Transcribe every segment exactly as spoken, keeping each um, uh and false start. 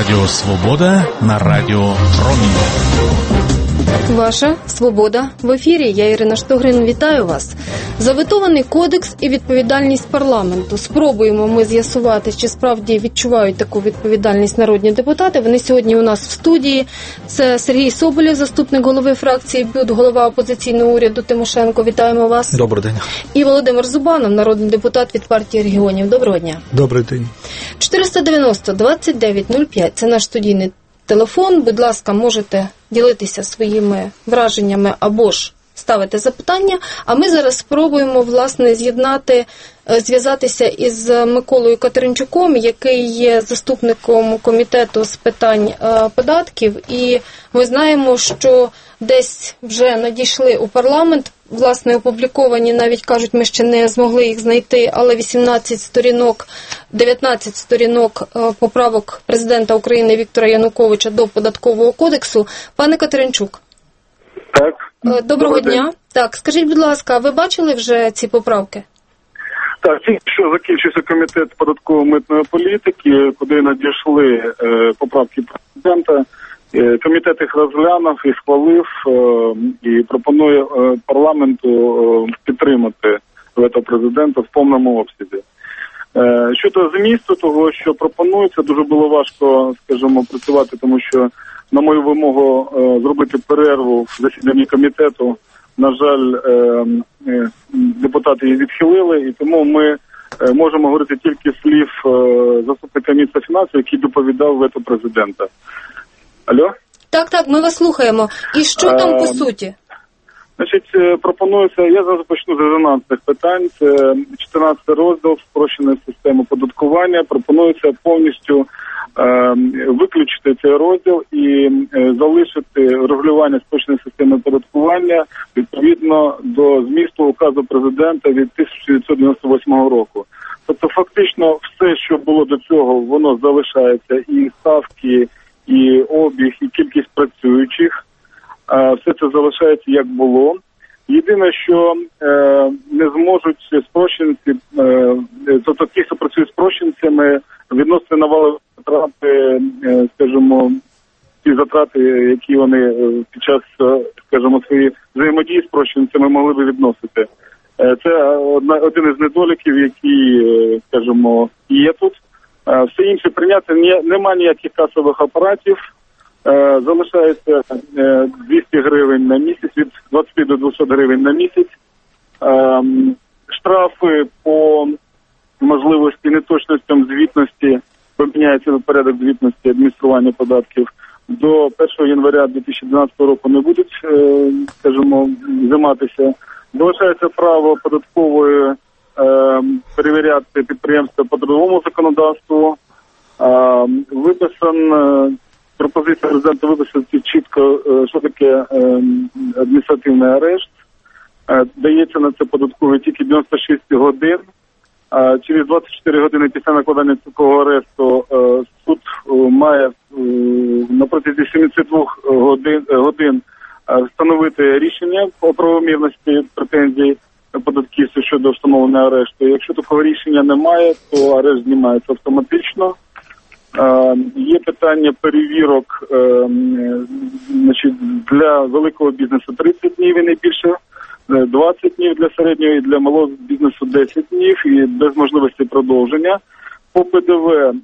Радіо Свобода на Радіо Промінь. Ваша свобода в ефірі. Я Ірина Штогрин, вітаю вас. Заветований кодекс і відповідальність парламенту. Спробуємо ми з'ясувати, чи справді відчувають таку відповідальність народні депутати. Вони сьогодні у нас в студії. Це Сергій Соболєв, заступник голови фракції БЮТ, голова опозиційного уряду Тимошенко. Вітаємо вас. Добрий день. І Володимир Зубанов, народний депутат від партії регіонів. Доброго дня. Добрий день. чотириста дев'яносто двадцять дев'ять нуль п'ять. Це наш студійний телефон. Будь ласка, можете ділитися своїми враженнями або ж ставити запитання. А ми зараз спробуємо, власне, з'єднати, зв'язатися із Миколою Катеринчуком, який є заступником комітету з питань податків. І ми знаємо, що десь вже надійшли у парламент, власне, опубліковані, навіть кажуть, ми ще не змогли їх знайти, але вісімнадцять сторінок, дев'ятнадцять сторінок поправок президента України Віктора Януковича до Податкового кодексу. Пане Катеринчук. Так. Доброго, Доброго дня. дня. Так, скажіть, будь ласка, ви бачили вже ці поправки? Так, тільки що закінчився комітет податково-митної політики, куди надійшли е, поправки президента. Е, комітет їх розглянув і схвалив, е, і пропонує е, парламенту е, підтримати вето президента в повному обсязі. Е, щодо змісту того, що пропонується, дуже було важко, скажімо, працювати, тому що на мою вимогу е, зробити перерву в засіданні комітету, на жаль, е, е, депутати її відхилили, і тому ми е, можемо говорити тільки слів е, заступника міністра фінансів, який доповідав вето президента. Алло? Так, так, ми вас слухаємо. І що там по суті? Значить, пропонується, я зараз почну з резонансних питань. Це чотирнадцятий розділ спрощеної системи податкування. Пропонується повністю е, виключити цей розділ і е, залишити регулювання спрощеної системи податкування відповідно до змісту указу президента від тисяча дев'ятсот дев'яносто восьмого року. Тобто фактично все, що було до цього, воно залишається, і ставки, і обіг, і кількість працюючих. Все це залишається як було. Єдине, що е, не зможуть спрощенці, е, тобто ті, хто працює з спрощенцями, відносити на валові затрати, е, скажімо, ті затрати, які вони під час, скажімо, своєї взаємодії з спрощенцями могли би відносити. Е, це одна, один із недоліків, які, е, скажімо, є тут. Е, все інше прийняти, не, немає ніяких касових апаратів. Е, залишається е, двісті гривень на місяць, від двадцяти до двохсот гривень на місяць. Е, штрафи по можливості неточностям звітності, поміняється порядок звітності адміністрування податків, до першого января дві тисячі дванадцятого року не будуть, е, скажімо, займатися. Залишається право податкової е, перевіряти підприємства по трудовому законодавству. Е, виписан е, Пропозиція президента виписати чітко, що таке адміністративний арешт. Дається на це податковий тільки дев'яносто шість годин. Через двадцять чотири години після накладання такого арешту суд має на протязі сімдесят два годин, годин встановити рішення по правомірності претензій податківців щодо встановлення арешту. Якщо такого рішення немає, то арешт знімається автоматично. Е, є питання перевірок е, значить, для великого бізнесу тридцять днів і не більше, двадцять днів для середнього і для малого бізнесу десять днів і без можливості продовження. По ПДВ е,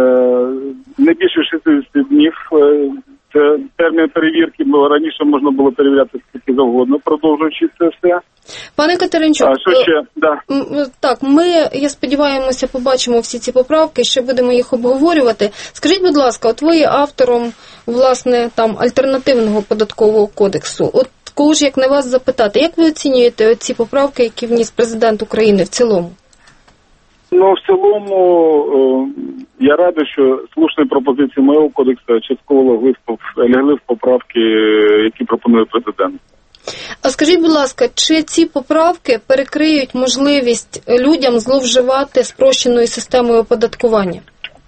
не більше шістдесят днів, е, це термін перевірки, бо раніше можна було перевіряти скільки завгодно, продовжуючи це все. Пане Катеринчук, а, що ще? Да. Так, ми, я сподіваємося, побачимо всі ці поправки, ще будемо їх обговорювати. Скажіть, будь ласка, от ви є автором, власне, там, альтернативного податкового кодексу. От кого ж, як на вас запитати, як ви оцінюєте ці поправки, які вніс президент України в цілому? Ну, в цілому, я радий, що слушні пропозиції моєго кодексу частково лягли в поправки, які пропонує президент. А скажіть, будь ласка, чи ці поправки перекриють можливість людям зловживати спрощеною системою оподаткування?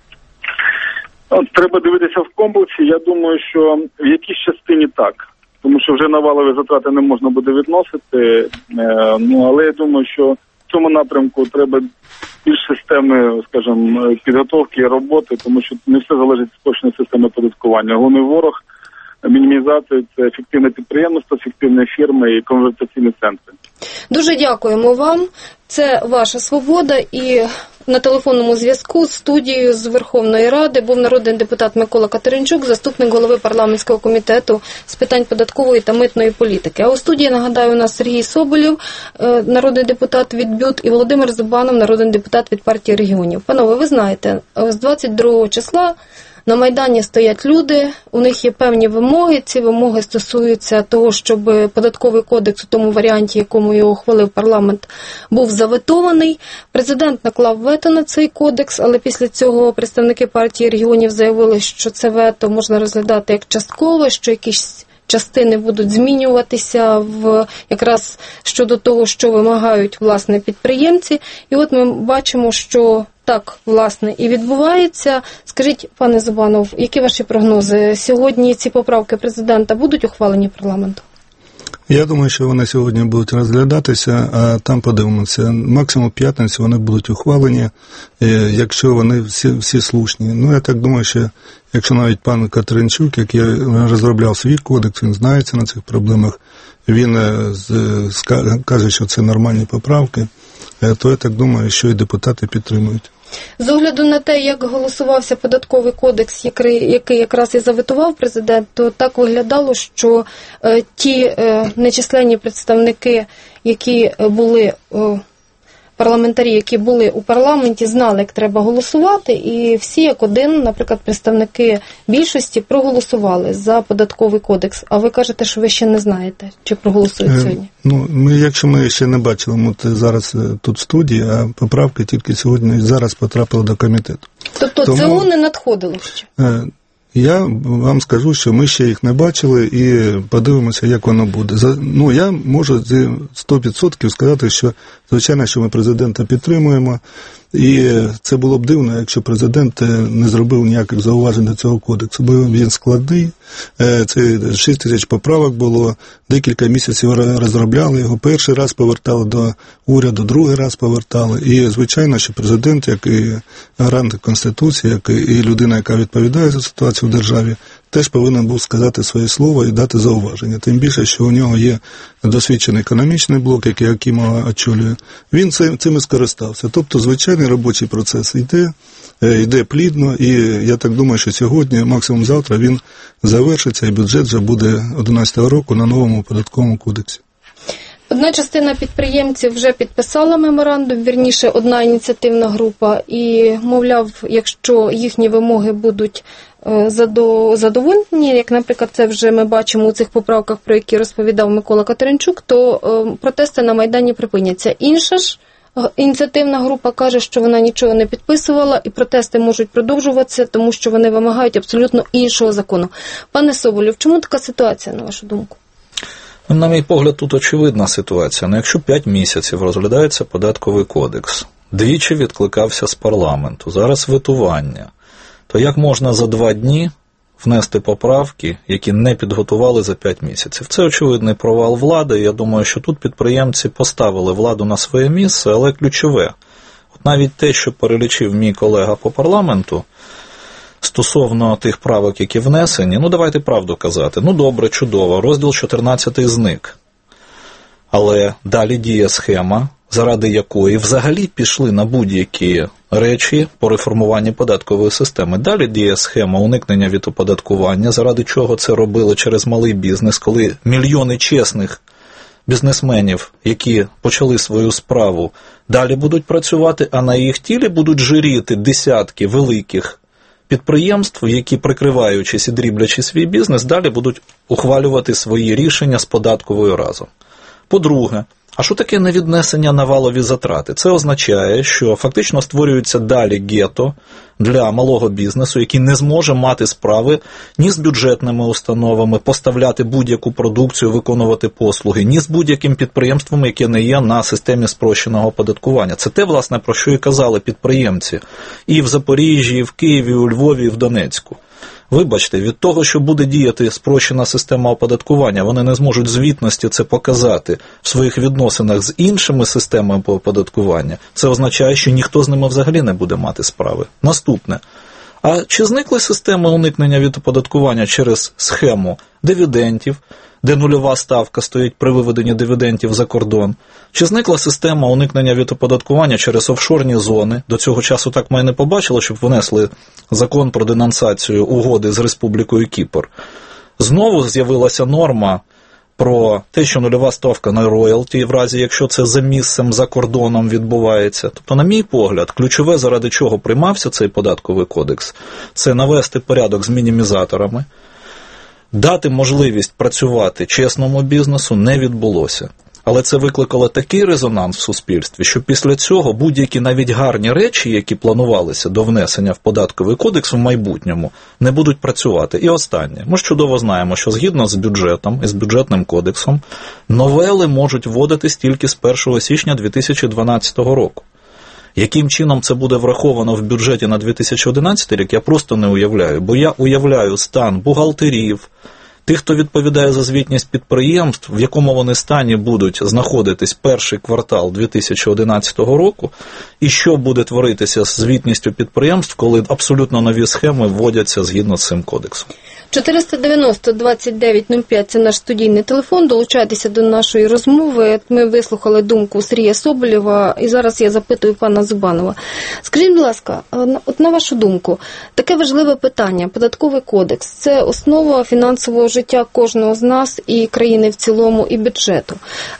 От, треба дивитися в комплексі. Я думаю, що в якійсь частині так. Тому що вже на валові затрати не можна буде відносити. Е, ну, але я думаю, що в цьому напрямку треба більш системи, скажімо, підготовки і роботи, тому що не все залежить від спрощеної системи оподаткування. Головний ворог мінімізації – це ефективне підприємництво, ефективні фірми і конвертаційні центри. Дуже дякуємо вам. Це ваша свобода. І на телефонному зв'язку з студією з Верховної Ради був народний депутат Микола Катеринчук, заступник голови парламентського комітету з питань податкової та митної політики. А у студії, нагадаю, у нас Сергій Соболєв, народний депутат від БЮТ, і Володимир Зубанов, народний депутат від партії регіонів. Панове, ви знаєте, з двадцять другого числа на Майдані стоять люди, у них є певні вимоги. Ці вимоги стосуються того, щоб податковий кодекс у тому варіанті, якому його ухвалив парламент, був заветований. Президент наклав вето на цей кодекс, але після цього представники партії регіонів заявили, що це вето можна розглядати як часткове, що якісь частини будуть змінюватися в якраз щодо того, що вимагають, власне, підприємці. І от ми бачимо, що так, власне, і відбувається. Скажіть, пане Зубанов, які ваші прогнози? Сьогодні ці поправки президента будуть ухвалені парламентом? Я думаю, що вони сьогодні будуть розглядатися, а там подивимося. Максимум в п'ятницю вони будуть ухвалені, якщо вони всі, всі слушні. Ну, я так думаю, що якщо навіть пан Катеринчук, який розробляв свій кодекс, він знається на цих проблемах, він каже, що це нормальні поправки, то я так думаю, що і депутати підтримують. З огляду на те, як голосувався податковий кодекс, який, який якраз і заветував президент, то так виглядало, що е, ті е, нечисленні представники, які були, е, парламентарі, які були у парламенті, знали, як треба голосувати, і всі як один, наприклад, представники більшості проголосували за податковий кодекс. А ви кажете, що ви ще не знаєте, чи проголосують е, сьогодні? Ну, ми, якщо ми ще не бачили, ми зараз тут в студії, а поправки тільки сьогодні, зараз потрапили до комітету. Тобто Тому, ЦО не надходило ще? Е, Я вам скажу, що ми ще їх не бачили і подивимося, як воно буде. Ну, я можу сто відсотків сказати, що, звичайно, що ми президента підтримуємо, і це було б дивно, якщо президент не зробив ніяких зауважень до цього кодексу, бо він складний, це шість тисяч поправок було, декілька місяців розробляли його, перший раз повертали до уряду, другий раз повертали, і, звичайно, що президент, як і гарант Конституції, як і людина, яка відповідає за ситуацію в державі, теж повинен був сказати своє слово і дати зауваження. Тим більше, що у нього є досвідчений економічний блок, який Акімова очолює. Він цим і скористався. Тобто, звичайний робочий процес йде, йде плідно, і я так думаю, що сьогодні, максимум завтра, він завершиться, і бюджет вже буде одинадцятого року на новому податковому кодексі. Одна частина підприємців вже підписала меморандум, вірніше, одна ініціативна група, і, мовляв, якщо їхні вимоги будуть задоволені, як, наприклад, це вже ми бачимо у цих поправках, про які розповідав Микола Катеринчук, то протести на Майдані припиняться. Інша ж ініціативна група каже, що вона нічого не підписувала, і протести можуть продовжуватися, тому що вони вимагають абсолютно іншого закону. Пане Соболєв, чому така ситуація, на вашу думку? На мій погляд, тут очевидна ситуація. Ну, якщо п'ять місяців розглядається податковий кодекс, двічі відкликався з парламенту, зараз ветування, то як можна за два дні внести поправки, які не підготували за п'ять місяців? Це очевидний провал влади, і я думаю, що тут підприємці поставили владу на своє місце, але ключове. От навіть те, що перелічив мій колега по парламенту, стосовно тих правок, які внесені, ну давайте правду казати, ну добре, чудово, розділ чотирнадцятий зник. Але далі діє схема, заради якої взагалі пішли на будь-які речі по реформуванні податкової системи. Далі діє схема уникнення від оподаткування, заради чого це робили через малий бізнес, коли мільйони чесних бізнесменів, які почали свою справу, далі будуть працювати, а на їх тілі будуть жиріти десятки великих підприємств, які, прикриваючись і дріблячи свій бізнес, далі будуть ухвалювати свої рішення з податковою разом. По-друге, а що таке невіднесення на валові затрати? Це означає, що фактично створюється далі гетто для малого бізнесу, який не зможе мати справи ні з бюджетними установами, поставляти будь-яку продукцію, виконувати послуги, ні з будь-яким підприємством, яке не є на системі спрощеного оподаткування. Це те, власне, про що і казали підприємці і в Запоріжжі, і в Києві, і у Львові, і в Донецьку. Вибачте, від того, що буде діяти спрощена система оподаткування, вони не зможуть звітності це показати в своїх відносинах з іншими системами оподаткування, це означає, що ніхто з ними взагалі не буде мати справи. Наступне. А чи зникли системи уникнення від оподаткування через схему дивідендів, де нульова ставка стоїть при виведенні дивідендів за кордон? Чи зникла система уникнення від оподаткування через офшорні зони? До цього часу так ми і не побачили, щоб внесли закон про денонсацію угоди з Республікою Кіпр. Знову з'явилася норма про те, що нульова ставка на роялті, в разі якщо це за місцем, за кордоном відбувається. Тобто, на мій погляд, ключове, заради чого приймався цей податковий кодекс, це навести порядок з мінімізаторами, дати можливість працювати чесному бізнесу не відбулося. Але це викликало такий резонанс в суспільстві, що після цього будь-які навіть гарні речі, які планувалися до внесення в податковий кодекс в майбутньому, не будуть працювати. І останнє. Ми ж чудово знаємо, що згідно з бюджетом і з бюджетним кодексом, новели можуть вводитись тільки з першого січня дві тисячі дванадцятого року. Яким чином це буде враховано в бюджеті на дві тисячі одинадцятий рік, я просто не уявляю. Бо я уявляю стан бухгалтерів, тих, хто відповідає за звітність підприємств, в якому вони стані будуть знаходитись перший квартал дві тисячі одинадцятого року, і що буде творитися з звітністю підприємств, коли абсолютно нові схеми вводяться згідно з цим кодексом. чотириста дев'яносто двадцять дев'ять нуль п'ять – це наш студійний телефон. Долучайтеся до нашої розмови. Ми вислухали думку Сергія Соболєва, і зараз я запитую пана Зубанова. Скажіть, будь ласка, от на вашу думку, таке важливе питання, податковий кодекс – це основа фінансового життя кожного з нас і країни в цілому, і бюджету.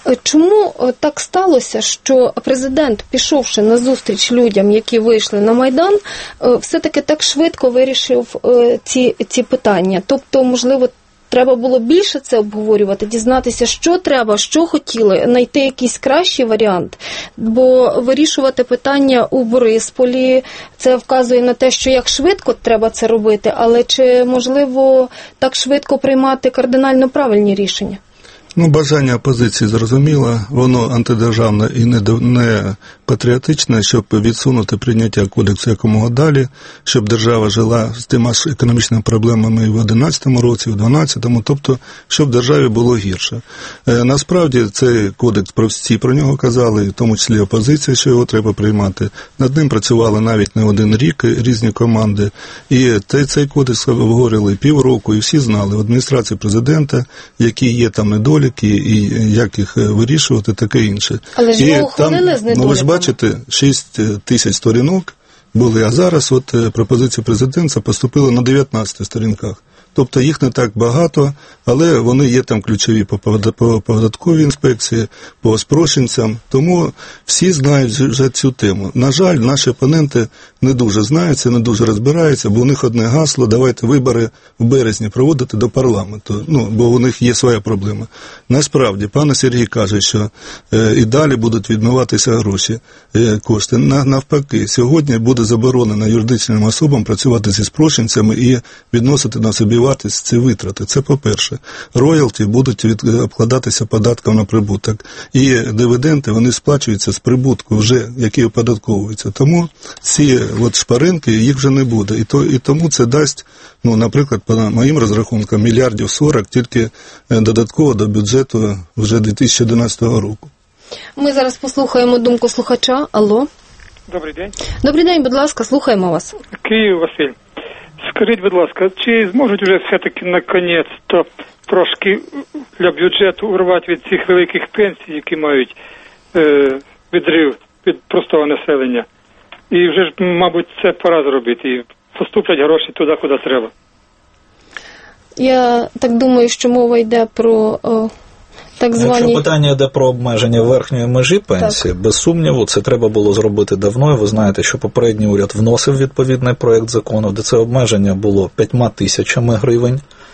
Чому так сталося, що президент, пішовши на зустріч людям, які вийшли на Майдан, все-таки так швидко вирішив ці, ці питання? Тобто, можливо, треба було більше це обговорювати, дізнатися, що треба, що хотіли, знайти якийсь кращий варіант. Бо вирішувати питання у Борисполі, це вказує на те, що як швидко треба це робити, але чи можливо так швидко приймати кардинально правильні рішення? Ну, бажання опозиції зрозуміло, воно антидержавне і не, не патріотичне, щоб відсунути прийняття кодексу якомога далі, щоб держава жила з тими ж економічними проблемами і в одинадцятому році, і в дванадцятому, тобто, щоб державі було гірше. Е, насправді, цей кодекс, про всі про нього казали, в тому числі опозиція, що його треба приймати. Над ним працювали навіть не один рік різні команди, і цей, цей кодекс обговорили півроку, і всі знали в адміністрації президента, які є там недоліки, і як їх вирішувати, таке інше. Але ж його ухвалили з недоліками. Ну, ви ж бачите, шість тисяч сторінок були, а зараз от пропозиції президента поступили на дев'ятнадцяти сторінках. Тобто їх не так багато, але вони є там ключові по податковій інспекції, по спрощенцям, тому всі знають вже цю тему. На жаль, наші опоненти не дуже знаються, не дуже розбираються, бо у них одне гасло: давайте вибори в березні проводити до парламенту, ну, бо у них є своя проблема. Насправді, пан Сергій каже, що е, і далі будуть відмиватися гроші, е, кошти. На, навпаки, сьогодні буде заборонено юридичним особам працювати зі спрощенцями і відносити на собі вартість ці витрати. Це по-перше. Роялті будуть від, обкладатися податком на прибуток. І дивіденди, вони сплачуються з прибутку вже, який оподатковується. Тому ці от шпаринки, їх вже не буде. І, то, і тому це дасть, ну, наприклад, по моїм розрахункам, мільярдів сорок тільки додатково до бюджету вже дві тисячі одинадцятого року. Ми зараз послухаємо думку слухача. Алло. Добрий день. Добрий день, будь ласка, слухаємо вас. Київ, Василь. Скажіть, будь ласка, чи зможуть вже все-таки наконець-то трошки для бюджету урвати від цих великих пенсій, які мають е, відрив від простого населення? І вже ж, мабуть, це пора зробити. І поступлять гроші туди, куди треба. Я так думаю, що мова йде про о, так звані... Якщо питання йде про обмеження верхньої межі пенсії, так, без сумніву, це треба було зробити давно. Ви знаєте, що попередній уряд вносив відповідний проєкт закону, де це обмеження було п'ятьма тисячами гривень.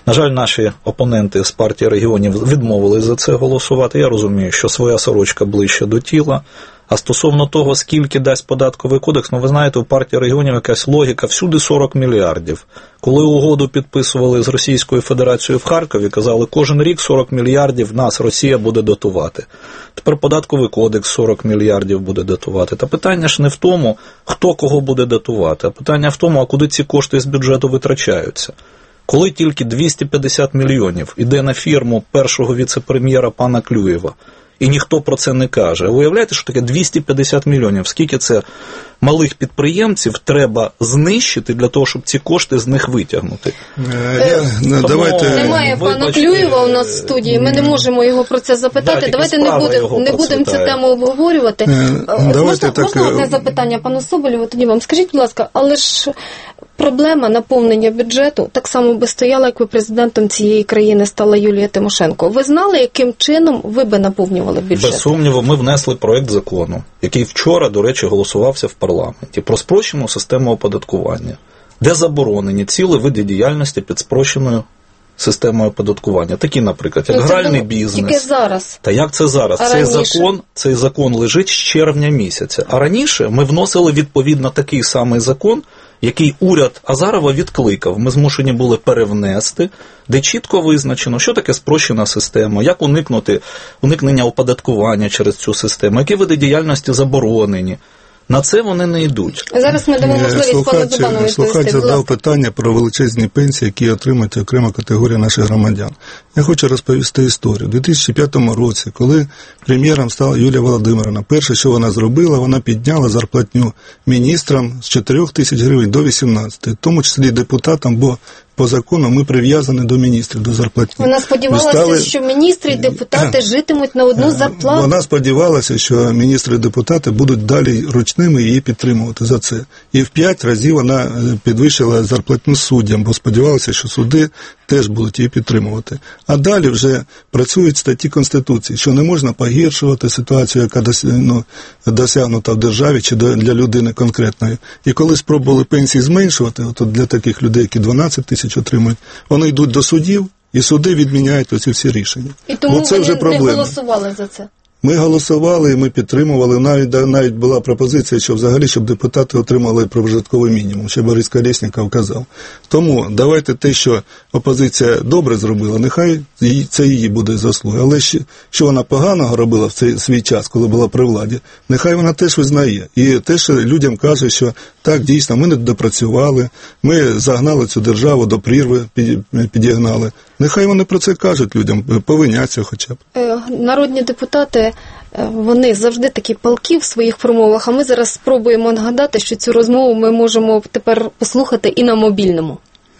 На жаль, наші опоненти з партії регіонів відмовились за це голосувати. Я розумію, що своя сорочка ближче до тіла. А стосовно того, скільки дасть податковий кодекс, ну ви знаєте, у партії регіонів якась логіка, всюди сорок мільярдів. Коли угоду підписували з Російською Федерацією в Харкові, казали, кожен рік сорок мільярдів нас Росія буде дотувати. Тепер податковий кодекс сорок мільярдів буде дотувати. Та питання ж не в тому, хто кого буде дотувати, а питання в тому, а куди ці кошти з бюджету витрачаються. Коли тільки двісті п'ятдесят мільйонів іде на фірму першого віце-прем'єра пана Клюєва, і ніхто про це не каже. Уявляєте, що таке двісті п'ятдесят мільйонів? Скільки це малих підприємців треба знищити для того, щоб ці кошти з них витягнути? Я, Тому, давайте... Немає пана Клюєва у нас в студії, ми не можемо його про це запитати. Да, давайте не будемо не будем цю тему обговорювати. Давайте можна, так... можна одне запитання пану Соболєву? Тоді вам скажіть, будь ласка, але ж проблема наповнення бюджету так само би стояла, якби президентом цієї країни стала Юлія Тимошенко. Ви знали, яким чином ви би наповнювали бюджет? Без сумніву, ми внесли проект закону, який вчора, до речі, голосувався в парламенті, про спрощену систему оподаткування, де заборонені цілі види діяльності під спрощеною системою оподаткування. Такі, наприклад, як ну, гральний було... бізнес. Тільки зараз. Та як це зараз? А цей раніше? закон, цей закон лежить з червня місяця. А раніше ми вносили відповідно такий самий закон, який уряд Азарова відкликав. Ми змушені були перевнести, де чітко визначено, що таке спрощена система, як уникнути уникнення оподаткування через цю систему, які види діяльності заборонені. На це вони не йдуть. Зараз ми дамо можливість пану Зубанову відповісти. Слухач задав питання про величезні пенсії, які отримують окрема категорія наших громадян. Я хочу розповісти історію. У дві тисячі п'ятому році, коли прем'єром стала Юлія Володимирівна, перше, що вона зробила, вона підняла зарплатню міністрам з чотирьох тисяч гривень до вісімнадцяти, в тому числі депутатам, бо по закону ми прив'язані до міністрів, до зарплатні. Вона сподівалася, стали... що міністри і депутати житимуть на одну зарплату. Вона сподівалася, що міністри і депутати будуть далі ручними її підтримувати за це. І в п'ять разів вона підвищила зарплатню суддям, бо сподівалася, що суди теж будуть її підтримувати. А далі вже працюють статті Конституції, що не можна погіршувати ситуацію, яка ну, досягнута в державі чи для людини конкретної. І коли спробували пенсії зменшувати, от для таких людей, які дванадцять тисяч отримують, вони йдуть до судів, і суди відміняють оці всі рішення. І тому Оце ви вже не, проблема. не голосували за це? Ми голосували, ми підтримували, навіть, навіть була пропозиція, що взагалі, щоб депутати отримали прожитковий мінімум, що Борис Колєсніков казав. Тому давайте те, що опозиція добре зробила, нехай це її буде заслуга. Але що вона поганого робила в цей свій час, коли була при владі, нехай вона теж визнає. І теж людям каже, що так, дійсно, ми не допрацювали, ми загнали цю державу до прірви, підігнали. Нехай вони про це кажуть людям, повиняться хоча б. Народні депутати, вони завжди такі палкі в своїх промовах, а ми зараз спробуємо нагадати, що цю розмову ми можемо тепер послухати і на мобільному.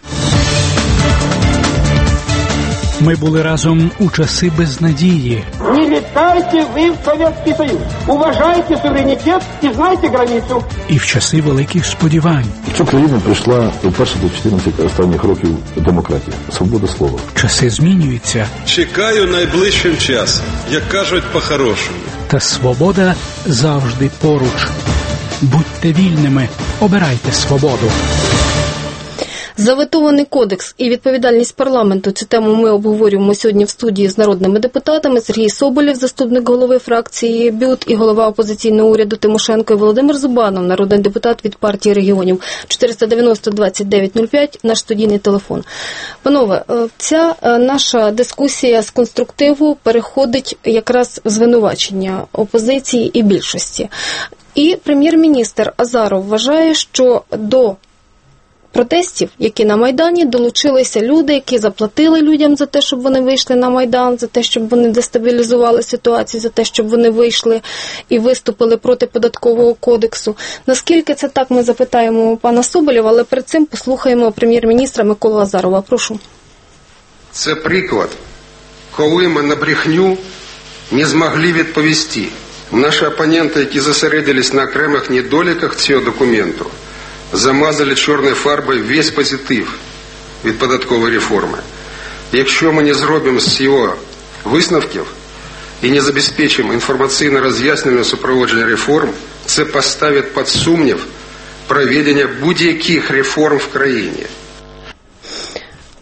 Ми були разом у часи безнадії. Не літайте ви в Совєтський Союз. Уважайте суверенітет і знайте границю. І в часи великих сподівань. В цю країну прийшла вперше за чотирнадцять останніх років демократія, свобода слова. Часи змінюються. Чекаю найближчим часом, як кажуть по-хорошому. Та свобода завжди поруч. Будьте вільними, обирайте свободу. Заветований кодекс і відповідальність парламенту. Цю тему ми обговорюємо сьогодні в студії з народними депутатами. Сергій Соболєв, заступник голови фракції БЮТ і голова опозиційного уряду Тимошенко, і Володимир Зубанов, народний депутат від партії регіонів. чотириста дев'яносто двадцять дев'ять нуль п'ять, наш студійний телефон. Панове, ця наша дискусія з конструктиву переходить якраз в звинувачення опозиції і більшості. І прем'єр-міністр Азаров вважає, що до протестів, які на Майдані, долучилися люди, які заплатили людям за те, щоб вони вийшли на Майдан, за те, щоб вони дестабілізували ситуацію, за те, щоб вони вийшли і виступили проти податкового кодексу. Наскільки це так, ми запитаємо пана Соболєва, але перед цим послухаємо прем'єр-міністра Миколу Азарова. Прошу. Це приклад, коли ми на брехню не змогли відповісти. Наші опоненти, які зосередились на окремих недоліках цього документу, замазали чорною фарбою весь позитив від податкової реформи. Якщо ми не зробимо з його висновків і не забезпечимо інформаційно-роз'яснювальне супроводження реформ, це поставить під сумнів проведення будь-яких реформ в країні.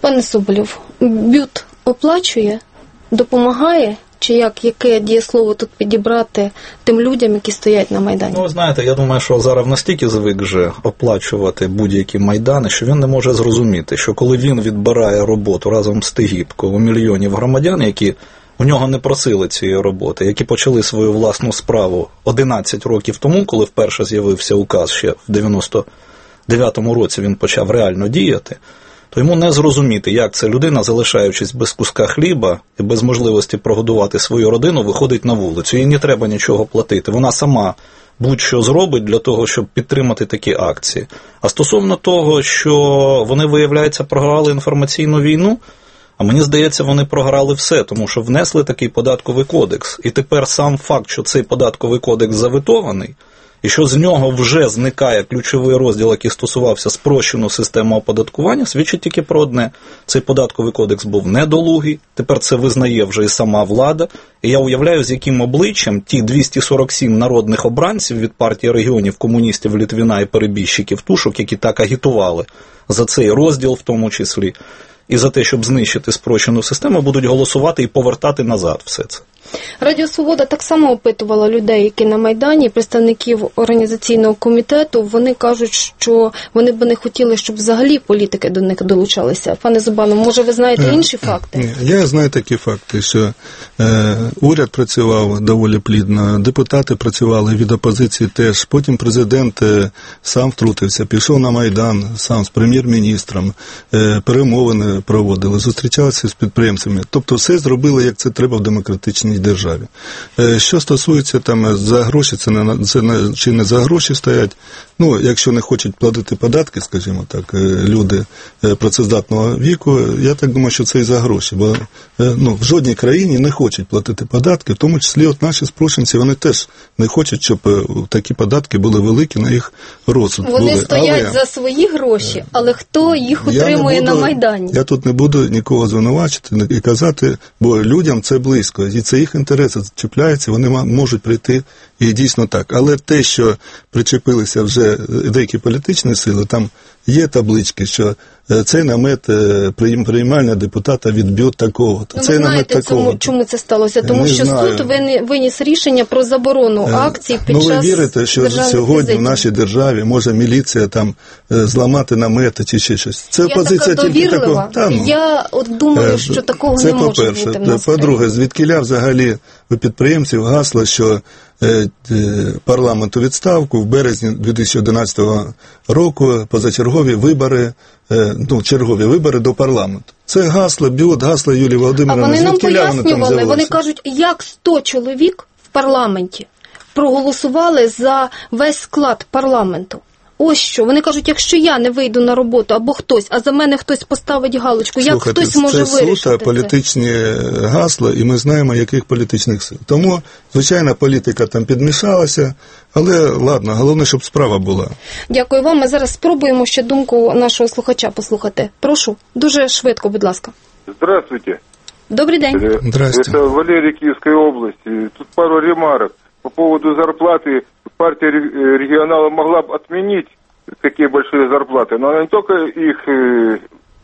Пане Соболєв, БЮТ оплачує, допомагає? Чи як, яке дієслово тут підібрати тим людям, які стоять на Майдані? Ну, ви знаєте, я думаю, що зараз настільки звик вже оплачувати будь-які Майдани, що він не може зрозуміти, що коли він відбирає роботу разом з Тигіпко у мільйонів громадян, які у нього не просили цієї роботи, які почали свою власну справу одинадцять років тому, коли вперше з'явився указ, ще в дев'яносто дев'ятому році він почав реально діяти, то йому не зрозуміти, як ця людина, залишаючись без куска хліба і без можливості прогодувати свою родину, виходить на вулицю. Їй не треба нічого платити. Вона сама будь-що зробить для того, щоб підтримати такі акції. А стосовно того, що вони, виявляється, програли інформаційну війну, а мені здається, вони програли все, тому що внесли такий податковий кодекс. І тепер сам факт, що цей податковий кодекс заветований, і що з нього вже зникає ключовий розділ, який стосувався спрощеної системи оподаткування, свідчить тільки про одне. Цей податковий кодекс був недолугий, тепер це визнає вже і сама влада. І я уявляю, з яким обличчям ті двісті сорок сім народних обранців від партії регіонів, комуністів, Літвіна і перебіжчиків Тушок, які так агітували за цей розділ в тому числі, і за те, щоб знищити спрощену систему, будуть голосувати і повертати назад все це. Радіо «Свобода» так само опитувала людей, які на Майдані, представників організаційного комітету. Вони кажуть, що вони б не хотіли, щоб взагалі політики до них долучалися. Пане Зубанов, може ви знаєте інші факти? Я знаю такі факти, що е, уряд працював доволі плідно, депутати працювали від опозиції теж, потім президент е, сам втрутився, пішов на Майдан сам з прем'єр-міністром, е, перемовини проводили, зустрічалися з підприємцями. Тобто все зробили, як це треба в демократичній державі. Що стосується там за гроші, це не, це не, чи не за гроші стоять, ну, якщо не хочуть платити податки, скажімо так, люди працездатного віку, я так думаю, що це і за гроші, бо ну, в жодній країні не хочуть платити податки, в тому числі от наші спрошенці, вони теж не хочуть, щоб такі податки були великі на їх розсуд. Вони були. стоять але, за свої гроші, але хто їх утримує буду, на Майдані? Я тут не буду нікого звинувачити і казати, бо людям це близько, і це їх інтереси чіпляються, вони можуть прийти і дійсно так. Але те, що причепилися вже деякі політичні сили, там є таблички, що цей намет приймальня депутата від БЮТ такого-то. Ви цей знаєте, намет такого-то. Чому це сталося? Тому не що знаю. суд виніс рішення про заборону акцій під ну, час ви вірите, що сьогодні візитів? в нашій державі може міліція там зламати намети чи ще щось? Це Я опозиція така тільки такого. Та, ну. Я от думаю, що такого це не може по-перше. бути в нас. По-друге, звідкіля взагалі у підприємців гасло, що е, е, парламент у відставку в березні дві тисячі одинадцятого року позачергові вибори, е, ну, чергові вибори до парламенту. Це гасло, БЮТ, гасло Юлії Володимирівни. А вони нам Звідкіля вони там пояснювали, вони взялися? кажуть, як сто чоловік в парламенті проголосували за весь склад парламенту. Ось що. Вони кажуть, якщо я не вийду на роботу, або хтось, а за мене хтось поставить галочку, як Слухайте, хтось може це вирішити суто це? політичні гасла, і ми знаємо, яких політичних сил. Тому, звичайно, політика там підмішалася, але, ладно, головне, щоб справа була. Дякую вам. Ми зараз спробуємо ще думку нашого слухача послухати. Прошу, дуже швидко, будь ласка. Здравствуйте. Добрый день. Здравствуйте. Это Валерий, Киевской области. Тут пару ремарок. По поводу зарплаты. Партия регионала могла бы отменить такие большие зарплаты, но она не только их э,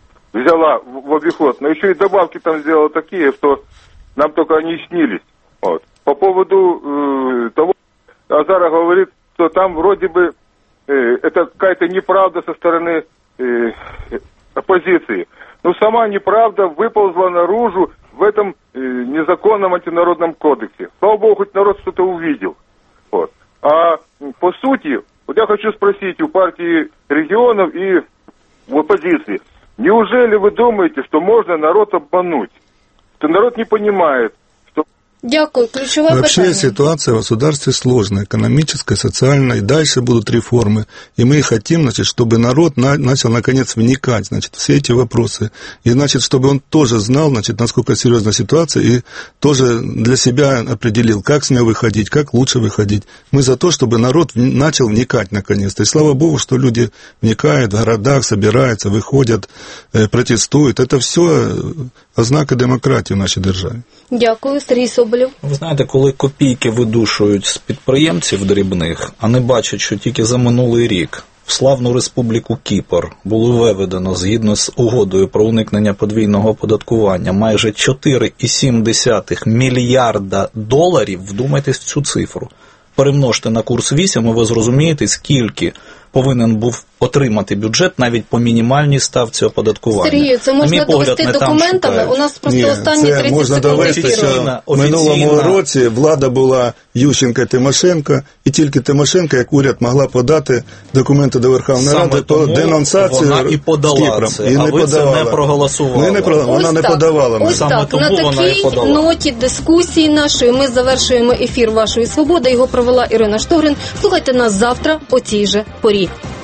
взяла в обиход, но еще и добавки там сделала такие, что нам только они и снились. Вот. По поводу э, того, Азаров говорит, что там вроде бы э, это какая-то неправда со стороны э, оппозиции. Но сама неправда выползла наружу в этом э, незаконном антинародном кодексе. Слава богу, хоть народ что-то увидел. Вот. А по сути, вот я хочу спросить у партии регионов и в оппозиции, неужели вы думаете, что можно народ обмануть? Что народ не понимает, что... Дякую. Ключевое Вообще питание. ситуация в государстве сложная, экономическая, социальная, и дальше будут реформы. И мы хотим, значит, чтобы народ на, начал, наконец, вникать, значит, в все эти вопросы. И, значит, чтобы он тоже знал, значит, насколько серьезна ситуация, и тоже для себя определил, как с нее выходить, как лучше выходить. Мы за то, чтобы народ начал вникать, наконец-то. И слава Богу, что люди вникают в городах, собираются, выходят, протестуют. Это все ознака демократии в нашей державе. Дякую. Сергій Соболєв. Ви знаєте, коли копійки видушують з підприємців дрібних, а не бачать, що тільки за минулий рік в славну республіку Кіпр було виведено, згідно з угодою про уникнення подвійного оподаткування, майже чотири цілих сім десятих мільярда доларів, вдумайтесь в цю цифру, перемножте на курс вісім, і ви зрозумієте, скільки повинен був отримати бюджет навіть по мінімальній ставці оподаткування. Сергію, це можна довести документами? У нас просто Ні, останні це тридцять можна секунд довести, ефіру. що в минулому році влада була Ющенка і Тимошенко, і тільки Тимошенко, як уряд, могла подати документи до Верховної Саме Ради про денонсацію вона і подала з Кіпром. це, І а не ви подавала. це не проголосували. Ми не про... Вона не так, подавала. Ось Саме так, тому на вона і такій подала. ноті дискусії нашої ми завершуємо ефір «Вашої свободи». Його провела Ірина Штогрин. Слухайте нас завтра о цій же порі.